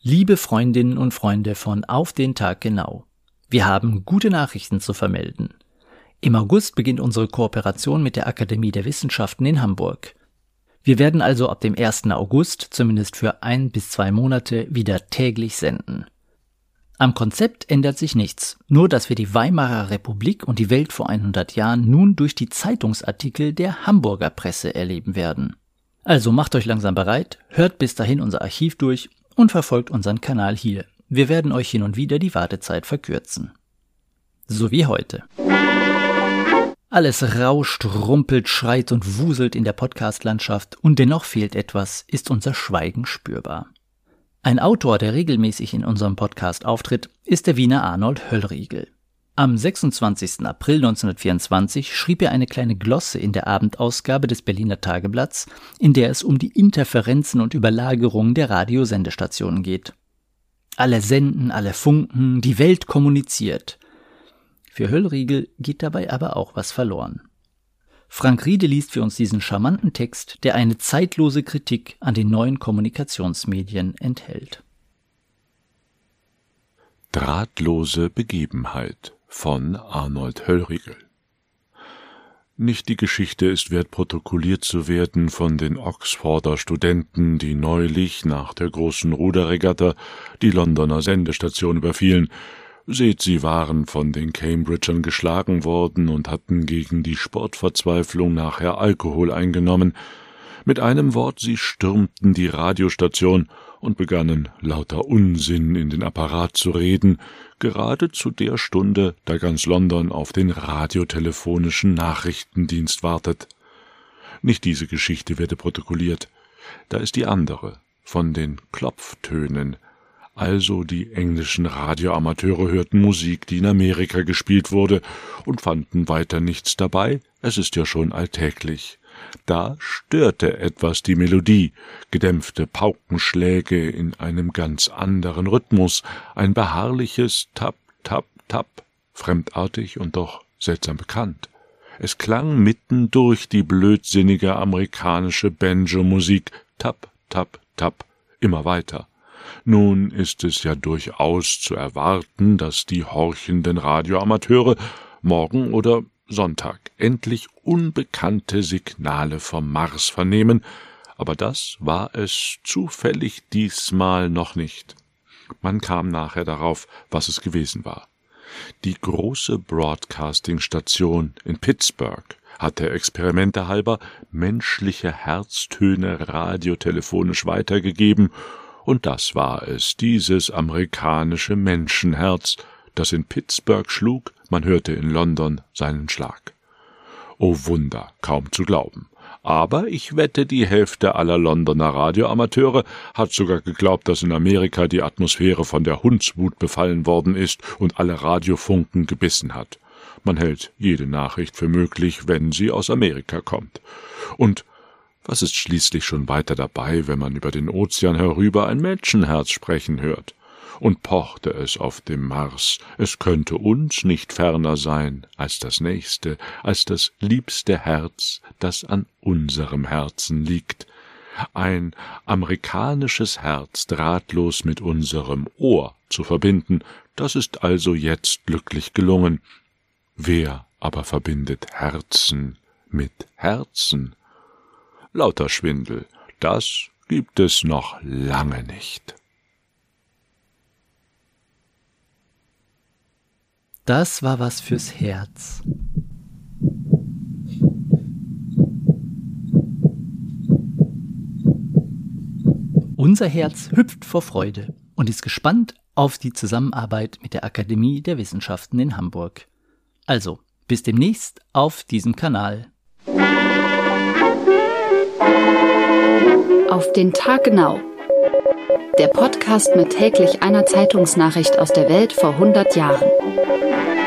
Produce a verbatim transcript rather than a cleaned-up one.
Liebe Freundinnen und Freunde von Auf den Tag genau. Wir haben gute Nachrichten zu vermelden. Im August beginnt unsere Kooperation mit der Akademie der Wissenschaften in Hamburg. Wir werden also ab dem ersten August zumindest für ein bis zwei Monate wieder täglich senden. Am Konzept ändert sich nichts, nur dass wir die Weimarer Republik und die Welt vor hundert Jahren nun durch die Zeitungsartikel der Hamburger Presse erleben werden. Also macht euch langsam bereit, hört bis dahin unser Archiv durch und verfolgt unseren Kanal hier. Wir werden euch hin und wieder die Wartezeit verkürzen. So wie heute. Alles rauscht, rumpelt, schreit und wuselt in der Podcast-Landschaft und dennoch fehlt etwas, ist unser Schweigen spürbar. Ein Autor, der regelmäßig in unserem Podcast auftritt, ist der Wiener Arnold Höllriegel. Am sechsundzwanzigsten April neunzehnhundertvierundzwanzig schrieb er eine kleine Glosse in der Abendausgabe des Berliner Tageblatts, in der es um die Interferenzen und Überlagerungen der Radiosendestationen geht. Alle senden, alle funken, die Welt kommuniziert. Für Höllriegel geht dabei aber auch was verloren. Frank Riede liest für uns diesen charmanten Text, der eine zeitlose Kritik an den neuen Kommunikationsmedien enthält. Drahtlose Begebenheit von Arnold Höllriegel. Nicht die Geschichte ist wert, protokolliert zu werden von den Oxforder Studenten, die neulich nach der großen Ruderregatta die Londoner Sendestation überfielen. Seht, sie waren von den Cambridgern geschlagen worden und hatten gegen die Sportverzweiflung nachher Alkohol eingenommen. Mit einem Wort, sie stürmten die Radiostation und begannen lauter Unsinn in den Apparat zu reden, gerade zu der Stunde, da ganz London auf den radiotelefonischen Nachrichtendienst wartet. Nicht diese Geschichte werde protokolliert, da ist die andere, von den Klopftönen. Also die englischen Radioamateure hörten Musik, die in Amerika gespielt wurde, und fanden weiter nichts dabei, es ist ja schon alltäglich. Da störte etwas die Melodie, gedämpfte Paukenschläge in einem ganz anderen Rhythmus, ein beharrliches Tap, Tap, Tap, fremdartig und doch seltsam bekannt. Es klang mitten durch die blödsinnige amerikanische Banjo-Musik, Tap, Tap, Tap, immer weiter. Nun ist es ja durchaus zu erwarten, dass die horchenden Radioamateure morgen oder Sonntag endlich unbekannte Signale vom Mars vernehmen, aber das war es zufällig diesmal noch nicht. Man kam nachher darauf, was es gewesen war. Die große Broadcasting-Station in Pittsburgh hatte experimentehalber menschliche Herztöne radiotelefonisch weitergegeben, und das war es, dieses amerikanische Menschenherz, das in Pittsburgh schlug, man hörte in London seinen Schlag. Oh Wunder, kaum zu glauben. Aber ich wette, die Hälfte aller Londoner Radioamateure hat sogar geglaubt, dass in Amerika die Atmosphäre von der Hundswut befallen worden ist und alle Radiofunken gebissen hat. Man hält jede Nachricht für möglich, wenn sie aus Amerika kommt. Und was ist schließlich schon weiter dabei, wenn man über den Ozean herüber ein Menschenherz sprechen hört? Und pochte es auf dem Mars, es könnte uns nicht ferner sein als das nächste, als das liebste Herz, das an unserem Herzen liegt. Ein amerikanisches Herz drahtlos mit unserem Ohr zu verbinden, das ist also jetzt glücklich gelungen. Wer aber verbindet Herzen mit Herzen? Lauter Schwindel, das gibt es noch lange nicht. Das war was fürs Herz. Unser Herz hüpft vor Freude und ist gespannt auf die Zusammenarbeit mit der Akademie der Wissenschaften in Hamburg. Also, bis demnächst auf diesem Kanal. Auf den Tag genau. Der Podcast mit täglich einer Zeitungsnachricht aus der Welt vor hundert Jahren.